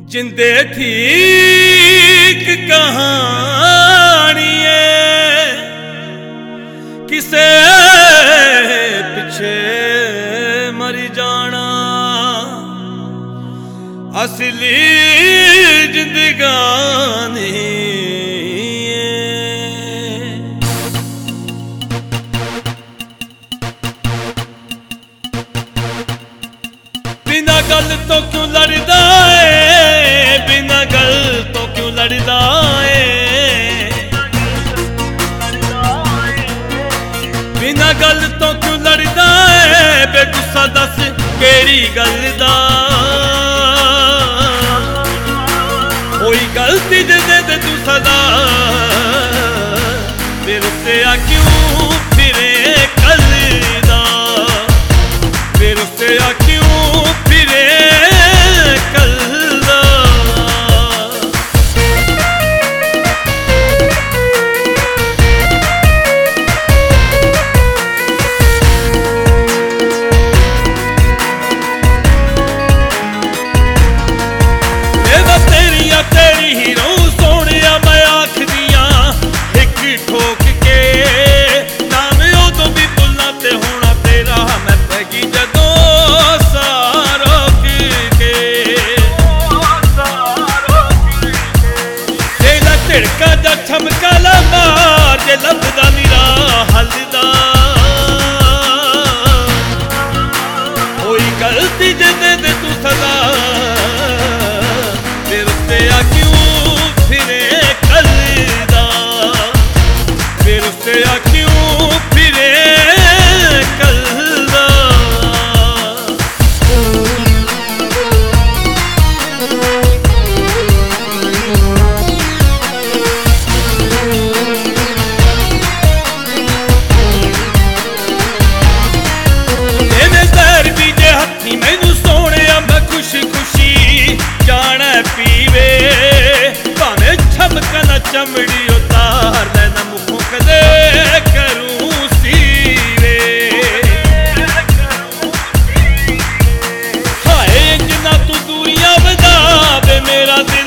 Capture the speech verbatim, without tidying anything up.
जिंदे ठीक कहानी किसे पिछे मरी जाना असली जिंदगानी बिना गल तो क्यों लड़दा है, बिना गल तो क्यों लड़दा है, बिना गल तो क्यों लड़दा है, बेगुस्सा दस केड़ी गल दा कोई गलती दे दे तू सदा फिर उससे आ क्यों फिरे कल दा फिर उससे आ क्यों छमकाला मार जे लभदा नीरा हलदा कोई गलती जे दे दे तू सदा फिर उससे आ क्यों फिरे कलदा फिर उससे आ क्यों फिरे कलदा मैनू सोने मैं खुशी खुशी जाना पीवे भावे छमका ना चमड़ी उतार देना मुखों कदे करूं सीवे हाय जिन्ना तू दूरियां वधावे मेरा दिल